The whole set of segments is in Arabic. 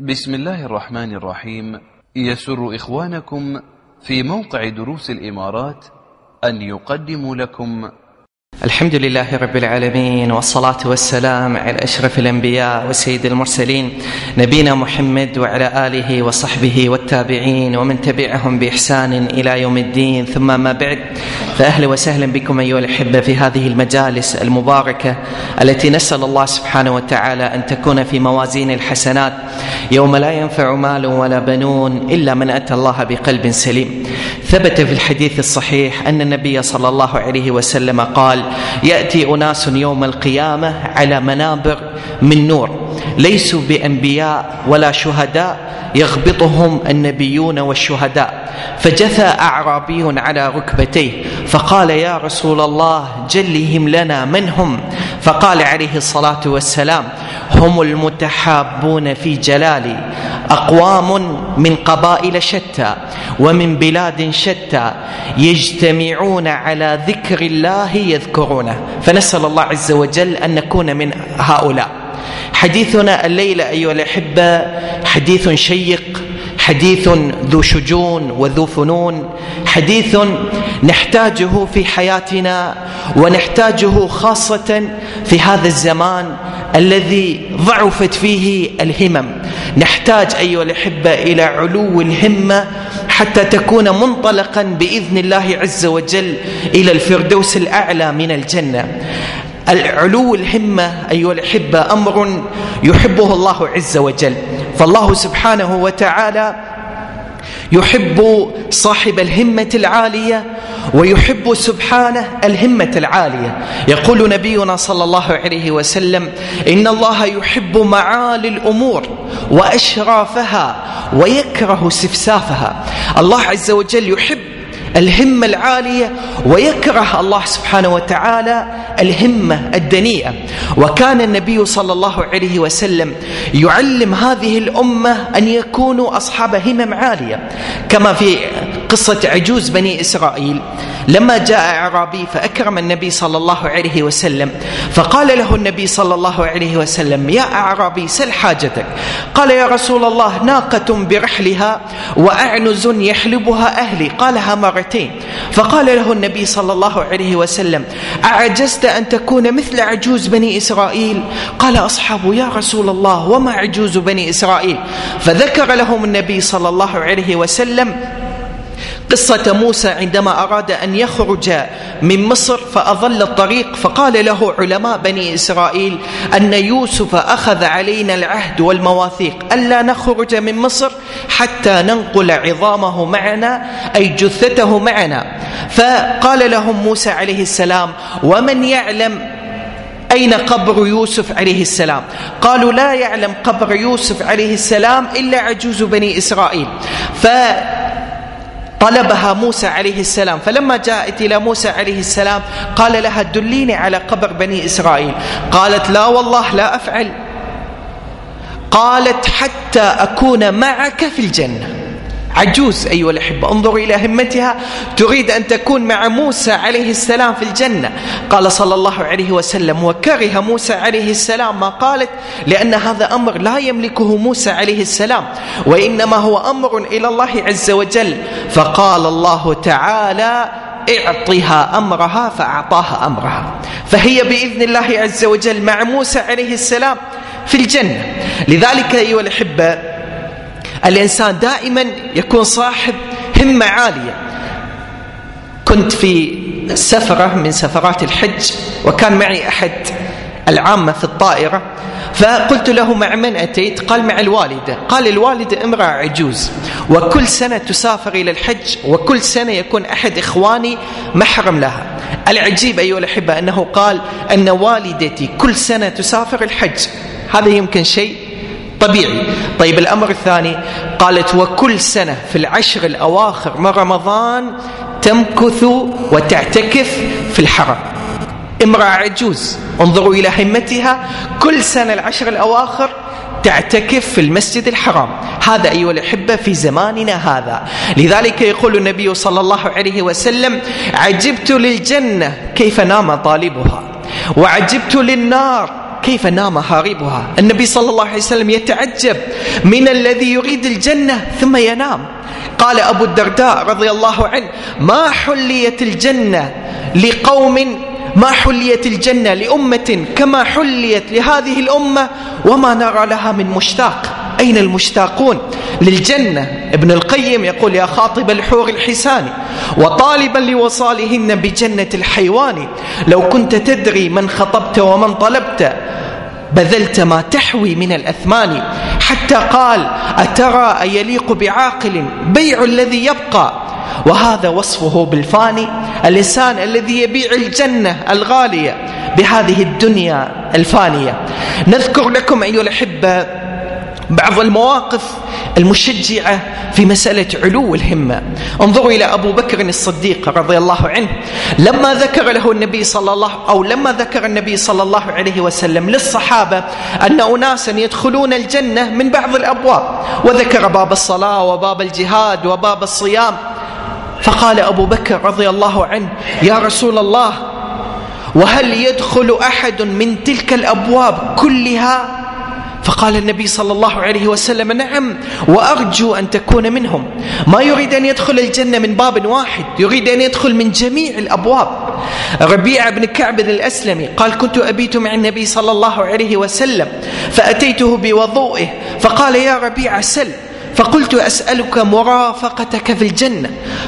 بسم الله الرحمن الرحيم. يسر إخوانكم في موقع دروس الإمارات أن يقدموا لكم الحمد لله رب العالمين، والصلاة والسلام على أشرف الأنبياء وسيد المرسلين نبينا محمد وعلى آله وصحبه والتابعين ومن تبعهم بإحسان إلى يوم الدين. ثم ما بعد، فأهلا وسهلا بكم أيها الأحبة في هذه المجالس المباركة التي نسأل الله سبحانه وتعالى أن تكون في موازين الحسنات يوم لا ينفع مال ولا بنون إلا من أتى الله بقلب سليم. ثبت في الحديث الصحيح أن النبي صلى الله عليه وسلم قال: يأتي أناس يوم القيامة على منابر من نور، ليسوا بأنبياء ولا شهداء، يغبطهم النبيون والشهداء. فجثى أعرابي على ركبتيه فقال: يا رسول الله جلهم لنا، من هم؟ فقال عليه الصلاة والسلام: هم المتحابون في جلالي، أقوام من قبائل شتى ومن بلاد شتى يجتمعون على ذكر الله يذكرونه. فنسأل الله عز وجل أن نكون من هؤلاء. حديثنا الليلة أيها الأحبة حديث شيق، حديث ذو شجون وذو فنون، حديث نحتاجه في حياتنا ونحتاجه خاصة في هذا الزمان الذي ضعفت فيه الهمم. نحتاج أيها الأحبة إلى علو الهمة حتى تكون منطلقا بإذن الله عز وجل إلى الفردوس الأعلى من الجنة. العلو الهمة أيها الأحبة أمر يحبه الله عز وجل، فالله سبحانه وتعالى يحب صاحب الهمة العالية ويحب سبحانه الهمة العالية. يقول نبينا صلى الله عليه وسلم: إن الله يحب معالي الأمور وأشرافها ويكره سفسافها. الله عز وجل يحب الهمة العالية ويكره الله سبحانه وتعالى الهمة الدنيئة. وكان النبي صلى الله عليه وسلم يعلم هذه الأمة أن يكونوا أصحاب همم عالية، كما في قصة عجوز بني إسرائيل لما جاء أعرابي فأكرم النبي صلى الله عليه وسلم، فقال له النبي صلى الله عليه وسلم: يا أعرابي سل حاجتك. قال: يا رسول الله ناقة برحلها وأعنز يحلبها أهلي. قالها مرتين. فقال له النبي صلى الله عليه وسلم: أعجزت أن تكون مثل عجوز بني إسرائيل؟ قال أصحابه: يا رسول الله وما عجوز بني إسرائيل؟ فذكر لهم النبي صلى الله عليه وسلم قصة موسى عندما أراد أن يخرج من مصر فأضل الطريق، فقال له علماء بني إسرائيل أن يوسف أخذ علينا العهد والمواثيق ألا نخرج من مصر حتى ننقل عظامه معنا، أي جثته معنا. فقال لهم موسى عليه السلام: ومن يعلم أين قبر يوسف عليه السلام؟ قالوا: لا يعلم قبر يوسف عليه السلام إلا عجوز بني إسرائيل. طلبها موسى عليه السلام، فلما جاءت إلى موسى عليه السلام قال لها: دليني على قبر بني إسرائيل. قالت: لا والله لا أفعل. قالت: حتى أكون معك في الجنة. عجوز أيها الأحبة، انظروا إلى همتها، تريد أن تكون مع موسى عليه السلام في الجنة. قال صلى الله عليه وسلم: وكره موسى عليه السلام ما قالت، لأن هذا أمر لا يملكه موسى عليه السلام، وإنما هو أمر إلى الله عز وجل. فقال الله تعالى: اعطها أمرها، فأعطاها أمرها، فهي بإذن الله عز وجل مع موسى عليه السلام في الجنة. لذلك أيها الأحبة الإنسان دائما يكون صاحب همة عالية. كنت في سفرة من سفرات الحج وكان معي أحد العامة في الطائرة، فقلت له: مع من أتيت؟ قال: مع الوالدة. قال: الوالدة امرأة عجوز وكل سنة تسافر إلى الحج، وكل سنة يكون أحد إخواني محرم لها. العجيب أيها الأحبة أنه قال أن والدتي كل سنة تسافر الحج، هذا يمكن شيء طبيعي. طيب الأمر الثاني، قالت: وكل سنة في العشر الأواخر من رمضان تمكث وتعتكف في الحرم. امرأة عجوز، انظروا إلى همتها، كل سنة العشر الأواخر تعتكف في المسجد الحرام. هذا أيها الأحبة في زماننا هذا. لذلك يقول النبي صلى الله عليه وسلم: عجبت للجنة كيف نام طالبها، وعجبت للنار كيف نام هاربها. النبي صلى الله عليه وسلم يتعجب من الذي يريد الجنة ثم ينام. قال أبو الدرداء رضي الله عنه: ما حليت الجنة لقوم، ما حليت الجنة لأمة كما حليت لهذه الأمة وما نرى لها من مشتاق. أين المشتاقون للجنة؟ ابن القيم يقول: يا خاطب الحور الحسان وطالبا لوصالهن بجنة الحيوان، لو كنت تدري من خطبت ومن طلبت بذلت ما تحوي من الأثمان. حتى قال: أترى أيليق بعاقل بيع الذي يبقى، وهذا وصفه بالفاني. الإنسان الذي يبيع الجنة الغالية بهذه الدنيا الفانية. نذكر لكم أيها الأحبة بعض المواقف المشجعة في مسألة علو الهمة. انظروا إلى أبو بكر الصديق رضي الله عنه، لما ذكر النبي صلى الله عليه وسلم للصحابة أن أناسا يدخلون الجنة من بعض الأبواب، وذكر باب الصلاة وباب الجهاد وباب الصيام، فقال أبو بكر رضي الله عنه: يا رسول الله، وهل يدخل أحد من تلك الأبواب كلها؟ فقال النبي صلى الله عليه وسلم: نعم، وأرجو أن تكون منهم. ما يريد أن يدخل الجنة من باب واحد، يريد أن يدخل من جميع الأبواب. ربيعة بن كعب الأسلمي قال: كنت أبيت مع النبي صلى الله عليه وسلم فأتيته بوضوئه فقال: يا ربيعة سل. فقلت: أسألك مرافقتك في الجنة.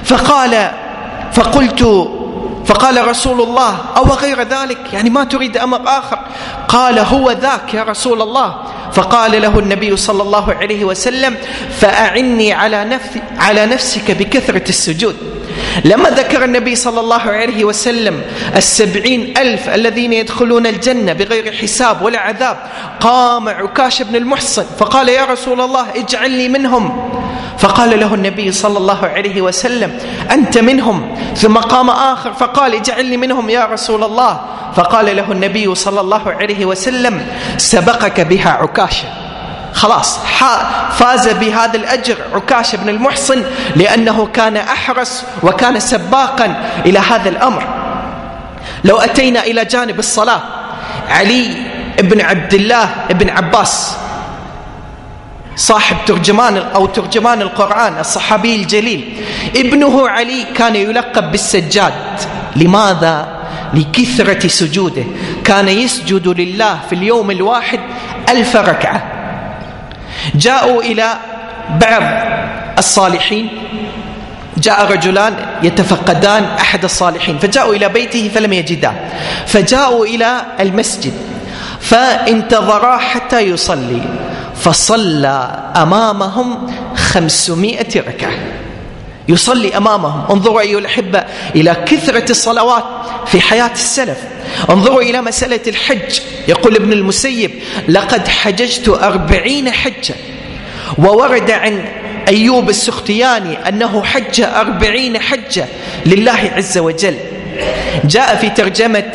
فقال رسول الله: أو غير ذلك، يعني ما تريد أمر آخر؟ قال: هو ذاك يا رسول الله. فقال له النبي صلى الله عليه وسلم: فأعني على نفسك بكثرة السجود. لما ذكر النبي صلى الله عليه وسلم 70,000 الذين يدخلون الجنة بغير حساب ولا عذاب، قام عكاش بن المحصن فقال: يا رسول الله، اجعلني منهم. فقال له النبي صلى الله عليه وسلم: أنت منهم. ثم قام آخر فقال: اجعلني منهم يا رسول الله. فقال له النبي صلى الله عليه وسلم: سبقك بها عكاشة. خلاص فاز بهذا الأجر عكاش بن المحصن، لأنه كان أحرص وكان سباقا إلى هذا الأمر. لو أتينا إلى جانب الصلاة، علي بن عبد الله بن عباس صاحب ترجمان القرآن، الصحابي الجليل، ابنه علي كان يلقب بالسجاد. لماذا؟ لكثرة سجوده، كان يسجد لله في اليوم الواحد 1000 ركعة. جاءوا إلى بعض الصالحين، جاء رجلان يتفقدان أحد الصالحين، فجاءوا إلى بيته فلم يجداه، فجاءوا إلى المسجد فانتظرا حتى يصلي، فصلى أمامهم 500 ركعة، يصلي أمامهم. انظروا أيها الأحبة إلى كثرة الصلوات في حياة السلف. انظروا إلى مسألة الحج، يقول ابن المسيب: لقد حججت 40 حجة. وورد عن أيوب السختياني أنه حج 40 حجة لله عز وجل. جاء في ترجمة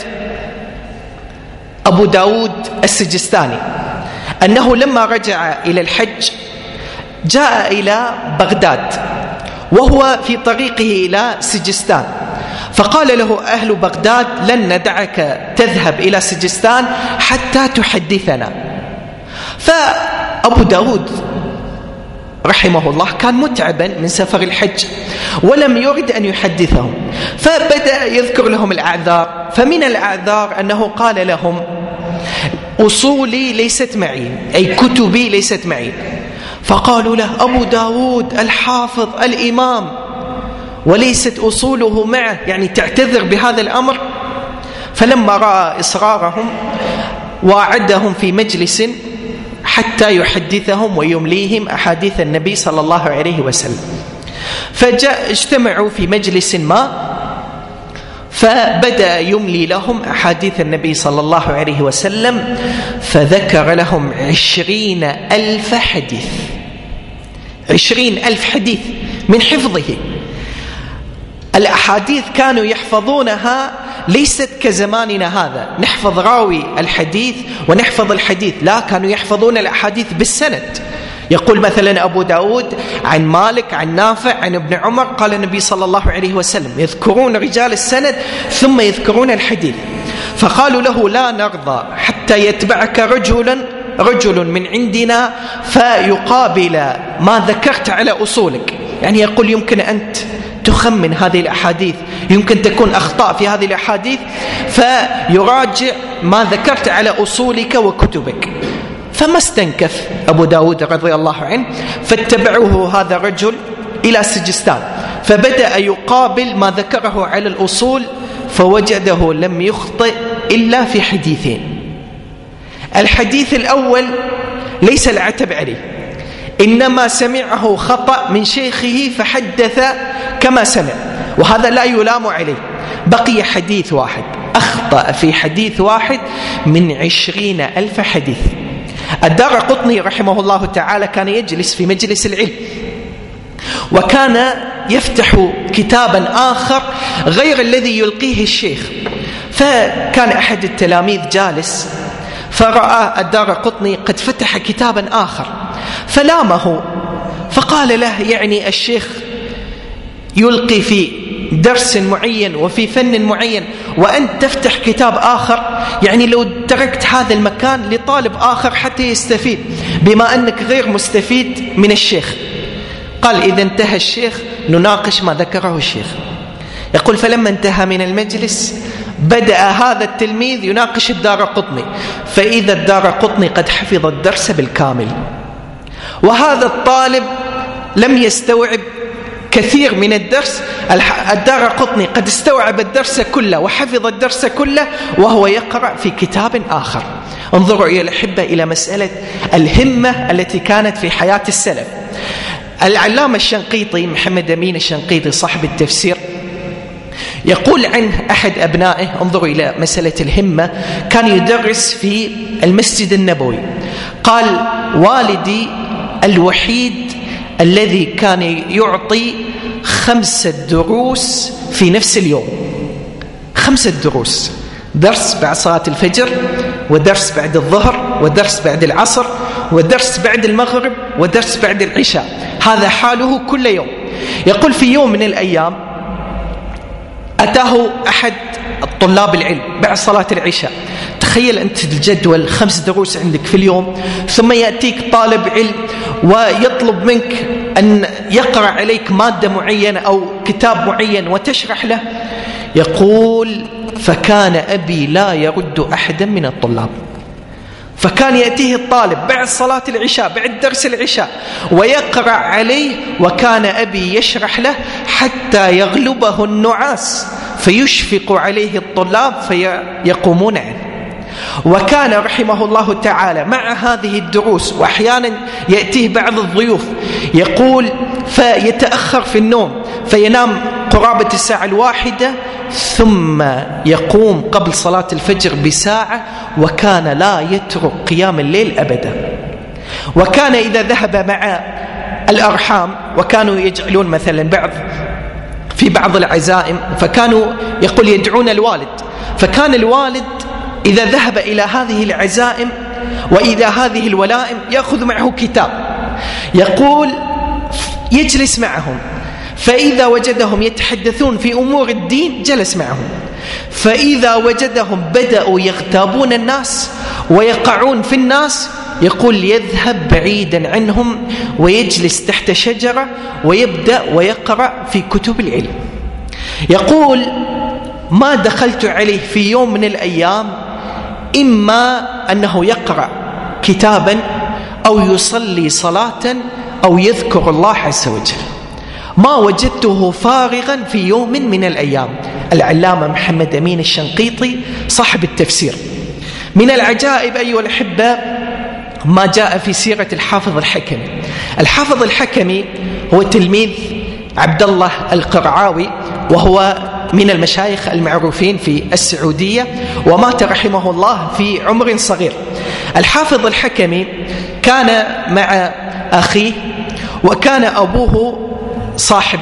أبو داود السجستاني أنه لما رجع إلى الحج جاء إلى بغداد وهو في طريقه إلى سجستان، فقال له أهل بغداد: لن ندعك تذهب إلى سجستان حتى تحدثنا. فأبو داود رحمه الله كان متعبا من سفر الحج ولم يرد أن يحدثهم، فبدأ يذكر لهم الأعذار. فمن الأعذار أنه قال لهم: أصولي ليست معي، أي كتبي ليست معي. فقالوا له: أبو داود الحافظ الإمام وليست أصوله معه، يعني تعتذر بهذا الأمر. فلما رأى إصرارهم وعدهم في مجلس حتى يحدثهم ويمليهم أحاديث النبي صلى الله عليه وسلم. اجتمعوا في مجلس ما، فبدأ يملي لهم أحاديث النبي صلى الله عليه وسلم، فذكر لهم 20,000 حديث، 20,000 حديث من حفظه. الأحاديث كانوا يحفظونها ليست كزماننا هذا، نحفظ راوي الحديث ونحفظ الحديث، لا، كانوا يحفظون الأحاديث بالسند. يقول مثلا أبو داود عن مالك عن نافع عن ابن عمر قال النبي صلى الله عليه وسلم، يذكرون رجال السند ثم يذكرون الحديث. فقالوا له: لا نرضى حتى حتى يتبعك رجل من عندنا فيقابل ما ذكرت على أصولك. يعني يقول يمكن أنت تخمن هذه الأحاديث، يمكن تكون أخطاء في هذه الأحاديث، فيراجع ما ذكرت على أصولك وكتبك. فما استنكف أبو داود رضي الله عنه، فاتبعه هذا الرجل إلى سجستان، فبدأ يقابل ما ذكره على الأصول، فوجده لم يخطئ إلا في حديثين. الحديث الأول ليس العتب عليه، إنما سمعه خطأ من شيخه فحدث كما سمع، وهذا لا يلام عليه. بقي حديث واحد، أخطأ في حديث واحد من 20,000 حديث. الدارقطني رحمه الله تعالى كان يجلس في مجلس العلم، وكان يفتح كتابا آخر غير الذي يلقيه الشيخ، فكان أحد التلاميذ جالس فرأى الدارقطني قد فتح كتابا آخر فلامه، فقال له يعني الشيخ يلقي في درس معين وفي فن معين وأنت تفتح كتاب آخر، يعني لو تركت هذا المكان لطالب آخر حتى يستفيد بما أنك غير مستفيد من الشيخ. قال إذا انتهى الشيخ نناقش ما ذكره الشيخ. يقول فلما انتهى من المجلس بدأ هذا التلميذ يناقش الدارقطني، فإذا الدارقطني قد حفظ الدرس بالكامل، وهذا الطالب لم يستوعب كثير من الدرس. الدارقطني قد استوعب الدرس كله وحفظ الدرس كله وهو يقرأ في كتاب آخر. انظروا يا الأحبة إلى مسألة الهمة التي كانت في حياة السلف. العلامة الشنقيطي محمد أمين الشنقيطي صاحب التفسير يقول عنه أحد أبنائه، انظروا إلى مسألة الهمة، كان يدرس في المسجد النبوي. قال والدي الوحيد الذي كان يعطي 5 دروس في نفس اليوم، 5 دروس، درس بعد صلاة الفجر، ودرس بعد الظهر، ودرس بعد العصر، ودرس بعد المغرب، ودرس بعد العشاء. هذا حاله كل يوم. يقول في يوم من الأيام أتاه أحد الطلاب العلم بعد صلاة العشاء. تخيل أنت الجدول 5 دروس عندك في اليوم، ثم يأتيك طالب علم ويطلب منك أن يقرأ عليك مادة معينة أو كتاب معين وتشرح له. يقول فكان أبي لا يرد أحدا من الطلاب، فكان يأتيه الطالب بعد صلاة العشاء بعد درس العشاء ويقرأ عليه، وكان أبي يشرح له حتى يغلبه النعاس فيشفق عليه الطلاب فيقومون عنه. وكان رحمه الله تعالى مع هذه الدروس وأحيانا يأتيه بعض الضيوف، يقول فيتأخر في النوم فينام قرابة الساعة 1 ثم يقوم قبل صلاة الفجر بساعة، وكان لا يترك قيام الليل أبدا. وكان إذا ذهب مع الأرحام، وكانوا يجعلون مثلا في بعض العزائم، فكانوا يقول يدعون الوالد، فكان الوالد إذا ذهب إلى هذه العزائم وإلى هذه الولائم يأخذ معه كتاب، يقول يجلس معهم، فإذا وجدهم يتحدثون في أمور الدين جلس معهم، فإذا وجدهم بدأوا يغتابون الناس ويقعون في الناس يقول يذهب بعيدا عنهم ويجلس تحت شجرة ويبدأ ويقرأ في كتب العلم. يقول ما دخلت عليه في يوم من الأيام إما أنه يقرأ كتابا أو يصلي صلاة أو يذكر الله عز وجل، ما وجدته فارغا في يوم من الأيام. العلامة محمد أمين الشنقيطي صاحب التفسير. من العجائب أيها الأحبة ما جاء في سيرة الحافظ الحكمي. الحافظ الحكمي هو تلميذ عبد الله القرعاوي، وهو من المشايخ المعروفين في السعودية، ومات رحمه الله في عمر صغير. الحافظ الحكمي كان مع أخيه، وكان أبوه صاحب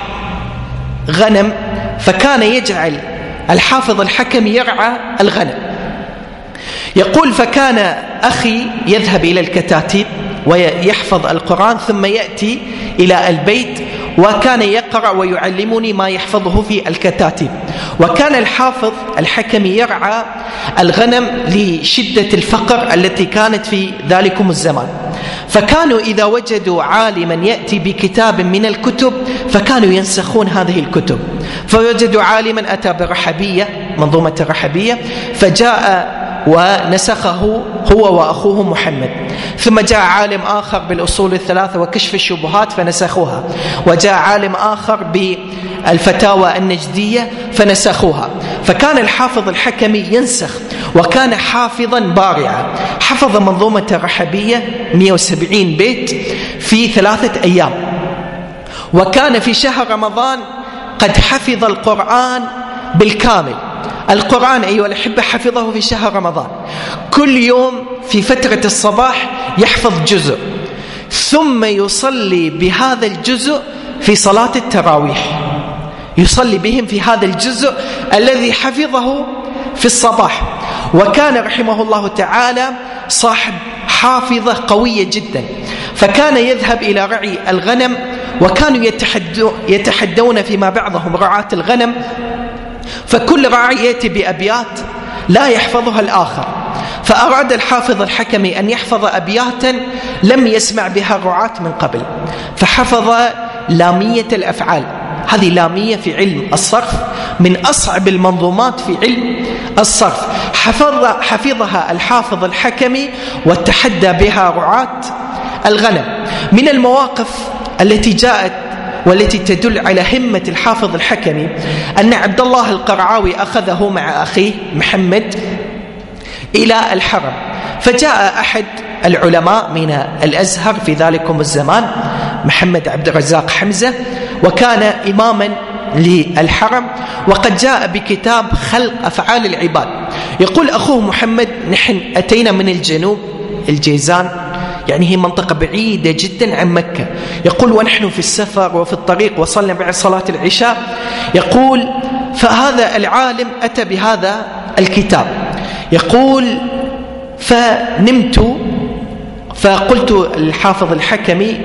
غنم، فكان يجعل الحافظ الحكمي يرعى الغنم. يقول فكان أخي يذهب إلى الكتاتيب ويحفظ القرآن ثم يأتي إلى البيت وكان يقرأ ويعلمني ما يحفظه في الكتاتيب. وكان الحافظ الحكمي يرعى الغنم لشدة الفقر التي كانت في ذلكم الزمان، فكانوا إذا وجدوا عالما يأتي بكتاب من الكتب فكانوا ينسخون هذه الكتب. فوجدوا عالما أتى برحبية، منظومة الرحبية، فجاء ونسخه هو وأخوه محمد. ثم جاء عالم آخر بالأصول الثلاثة وكشف الشبهات فنسخوها، وجاء عالم آخر بالفتاوى النجدية فنسخوها. فكان الحافظ الحكمي ينسخ، وكان حافظا بارعا. حفظ منظومة الرحبية 170 بيت في 3 أيام، وكان في شهر رمضان قد حفظ القرآن بالكامل. القرآن أيها الأحبة حفظه في شهر رمضان، كل يوم في فترة الصباح يحفظ جزء، ثم يصلي بهذا الجزء في صلاة التراويح، يصلي بهم في هذا الجزء الذي حفظه في الصباح. وكان رحمه الله تعالى صاحب حافظة قوية جدا، فكان يذهب إلى رعي الغنم، وكانوا يتحدون فيما بعضهم رعاة الغنم، فكل راعي يأتي بأبيات لا يحفظها الآخر، فأراد الحافظ الحكمي أن يحفظ أبياتا لم يسمع بها الرعاة من قبل، فحفظ لامية الأفعال. هذه لامية في علم الصرف من أصعب المنظومات في علم الصرف، حفظها الحافظ الحكمي وتحدى بها رعاة الغنم. من المواقف التي جاءت والتي تدل على همة الحافظ الحكمي أن عبد الله القرعاوي أخذه مع أخيه محمد إلى الحرم، فجاء أحد العلماء من الأزهر في ذلكم الزمان محمد عبد الرزاق حمزة، وكان إماما للحرم، وقد جاء بكتاب خلق أفعال العباد. يقول أخوه محمد: نحن أتينا من الجنوب، الجيزان، يعني هي منطقة بعيدة جدا عن مكة. يقول ونحن في السفر وفي الطريق وصلنا بعد صلاة العشاء، يقول فهذا العالم أتى بهذا الكتاب، يقول فنمت، فقلت الحافظ الحكمي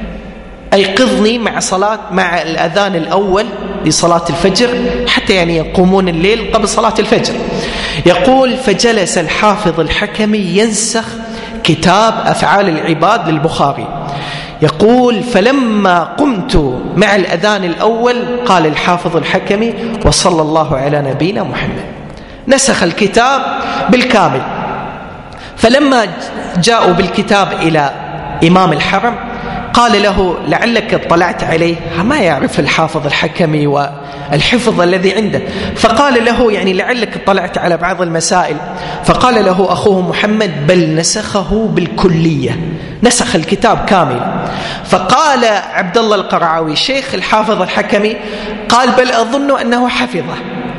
أيقظني مع الأذان الأول لصلاة الفجر، حتى يعني يقومون الليل قبل صلاة الفجر. يقول فجلس الحافظ الحكمي ينسخ كتاب أفعال العباد للبخاري. يقول فلما قمت مع الأذان الأول قال الحافظ الحكمي: وصلى الله على نبينا محمد. نسخ الكتاب بالكامل. فلما جاءوا بالكتاب إلى إمام الحرم قال له: لعلك اطلعت عليه. ما يعرف الحافظ الحكمي والحفظ الذي عنده، فقال له: يعني لعلك اطلعت على بعض المسائل. فقال له أخوه محمد: بل نسخه بالكلية، نسخ الكتاب كامل. فقال عبد الله القرعاوي شيخ الحافظ الحكمي: قال بل أظن أنه حفظه.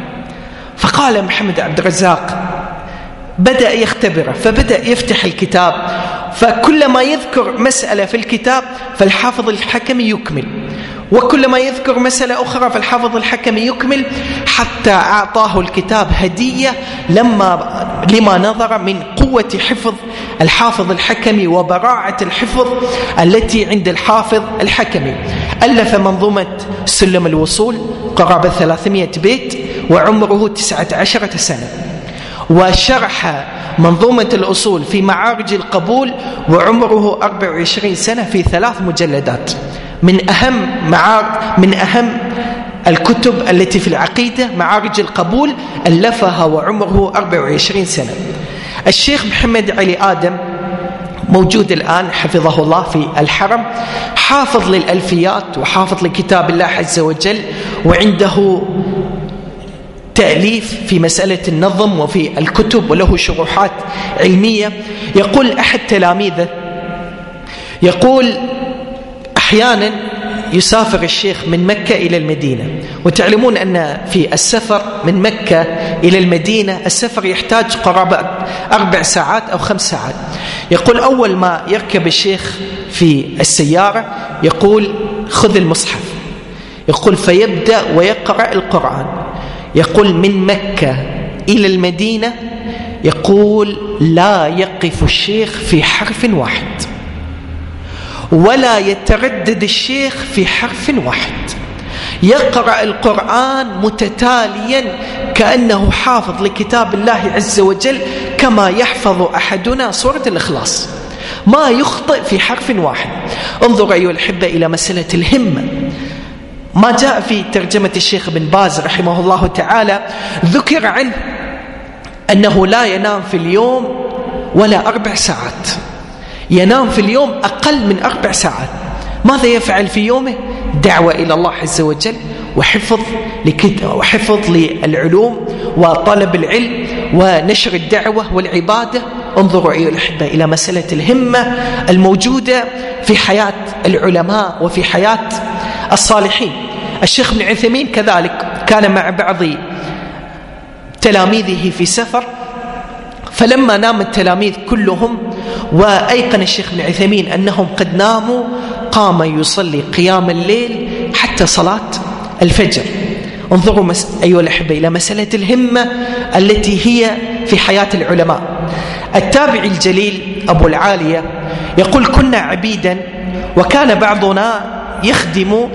فقال محمد عبد الرزاق بدأ يختبره، فبدأ يفتح الكتاب، فكلما يذكر مسألة في الكتاب فالحافظ الحكمي يكمل، وكلما يذكر مسألة أخرى فالحافظ الحكمي يكمل، حتى أعطاه الكتاب هدية لما نظر من قوة حفظ الحافظ الحكمي وبراعة الحفظ التي عند الحافظ الحكمي. ألف منظومة سلم الوصول قرابة 300 بيت وعمره 19 سنة، وشرح منظومة الأصول في معارج القبول وعمره 24 سنة في 3 مجلدات. من أهم الكتب التي في العقيدة معارج القبول، ألفها وعمره 24 سنة. الشيخ محمد علي آدم موجود الآن حفظه الله في الحرم، حافظ للألفيات وحافظ لكتاب الله عز وجل، وعنده تأليف في مسألة النظم وفي الكتب، وله شروحات علمية. يقول أحد تلاميذه، يقول أحيانا يسافر الشيخ من مكة إلى المدينة، وتعلمون أن في السفر من مكة إلى المدينة السفر يحتاج قرابة 4 ساعات أو 5 ساعات. يقول أول ما يركب الشيخ في السيارة يقول خذ المصحف، يقول فيبدأ ويقرأ القرآن. يقول من مكة إلى المدينة يقول لا يقف الشيخ في حرف واحد، ولا يتردد الشيخ في حرف واحد، يقرأ القرآن متتاليا كأنه حافظ لكتاب الله عز وجل كما يحفظ أحدنا سورة الإخلاص، ما يخطئ في حرف واحد. انظر أيها الأحبة إلى مسألة الهمة. ما جاء في ترجمة الشيخ بن باز رحمه الله تعالى ذكر عنه أنه لا ينام في اليوم ولا 4 ساعات، ينام في اليوم أقل من 4 ساعات. ماذا يفعل في يومه؟ دعوة إلى الله عز وجل، وحفظ للعلوم وطلب العلم ونشر الدعوة والعبادة. انظروا أيها الأحبة إلى مسألة الهمة الموجودة في حياة العلماء وفي حياة الصالحين. الشيخ بن عثيمين كذلك كان مع بعض تلاميذه في سفر، فلما نام التلاميذ كلهم وأيقن الشيخ بن عثيمين أنهم قد ناموا، قام يصلي قيام الليل حتى صلاة الفجر. انظروا أيها الأحبة إلى مسألة الهمة التي هي في حياة العلماء. التابعي الجليل أبو العالية يقول: كنا عبيدا وكان بعضنا يخدم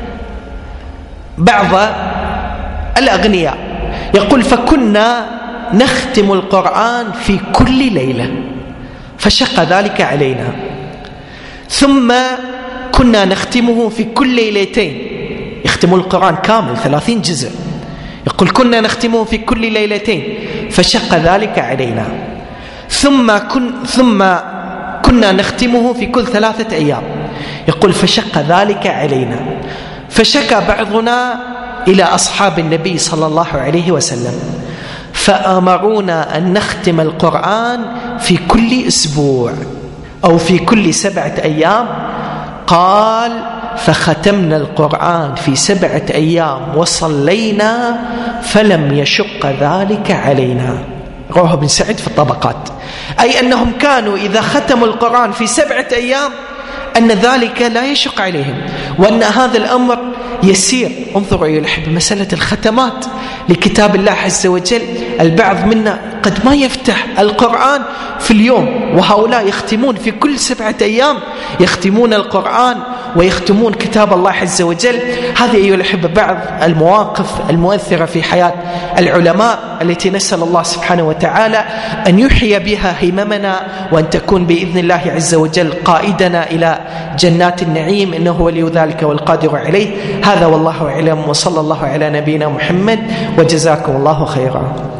بعض الأغنياء. يقول: فكنا نختم القرآن في كل ليلة، فشق ذلك علينا. ثم كنا نختمه في كل ليلتين، يختم القرآن كامل 30 جزء. يقول: كنا نختمه في كل ليلتين، فشق ذلك علينا. ثم كنا نختمه في كل 3 أيام. يقول: فشق ذلك علينا. فشكى بعضنا إلى أصحاب النبي صلى الله عليه وسلم، فأمرونا أن نختم القرآن في كل أسبوع أو في كل 7 أيام. قال: فختمنا القرآن في 7 أيام وصلينا فلم يشق ذلك علينا. رواه ابن سعد في الطبقات. أي أنهم كانوا إذا ختموا القرآن في 7 أيام أن ذلك لا يشق عليهم، وأن هذا الأمر يسير. انظروا أيها الأحبة مسألة الختمات لكتاب الله عز وجل. البعض منا قد ما يفتح القرآن في اليوم، وهؤلاء يختمون في كل 7 أيام، يختمون القرآن ويختمون كتاب الله عز وجل. هذه أيها الأحبة بعض المواقف المؤثرة في حياة العلماء التي نسأل الله سبحانه وتعالى أن يحيي بها هممنا، وأن تكون بإذن الله عز وجل قائدنا إلى جنات النعيم، إنه ولي ذلك والقادر عليه. هذا والله أعلم، وصلى الله على نبينا محمد، وجزاكم الله خيرا.